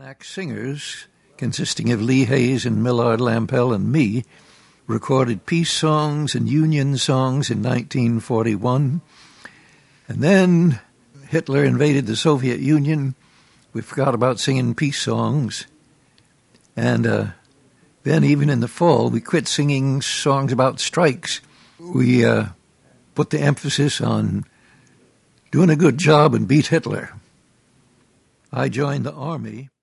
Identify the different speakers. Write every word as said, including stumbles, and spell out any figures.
Speaker 1: Black singers, consisting of Lee Hayes and Millard Lampell and me, recorded peace songs and union songs in nineteen forty-one. And then Hitler invaded the Soviet Union. We forgot about singing peace songs. And uh, then even in the fall, we quit singing songs about strikes. We uh, put the emphasis on doing a good job and beat Hitler. I joined the army.